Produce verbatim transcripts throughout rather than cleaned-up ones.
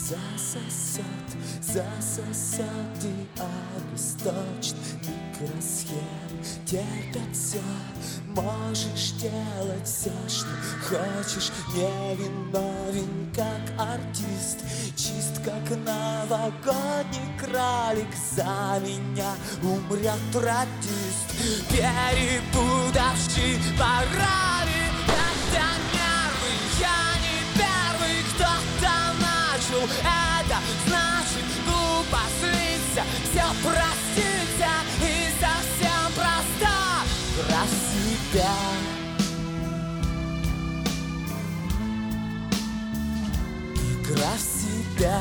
Засосет, засосет и обесточит микросхем. Терпят все, можешь делать все, что хочешь. Невиновен, как артист, чист, как новогодний кролик. За меня умрет радист, перепутавший пароли. Это нервы, я не первый, кто-то начал. Это значит глупо злиться, все проститься и совсем просто. Граф себя. Игра в себя.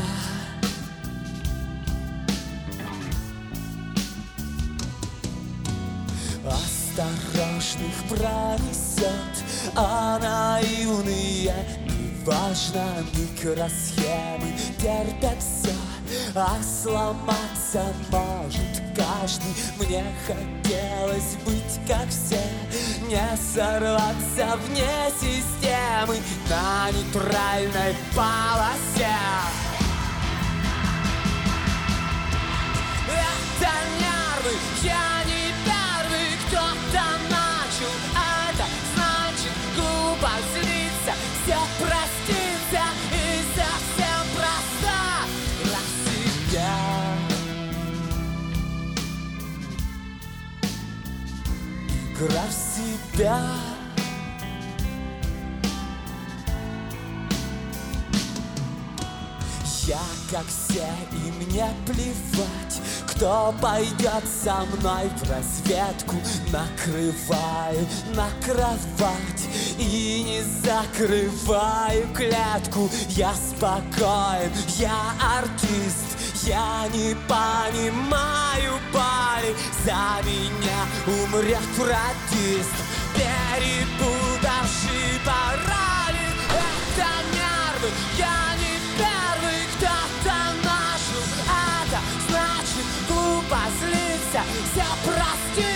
Осторожных пронесет, а наивные неважно. Микросхемы терпят все, а сломаться может каждый. Мне хотелось быть как все, не сорваться вне системы на нейтральной полосе. Это нервы, я не первый, кто-то начал. Это значит глупо злиться, все проститься и совсем просто. Для себя. Игра в себя. Я как все, и мне плевать, кто пойдет со мной в разведку. Накрываю на кровать и не закрываю клетку. Я спокоен, я артист, я не понимаю боли. За меня умрет радист, перепутавший пароли. Это нервы, я не первый, кто-то начал. Это значит глупо злиться, все прости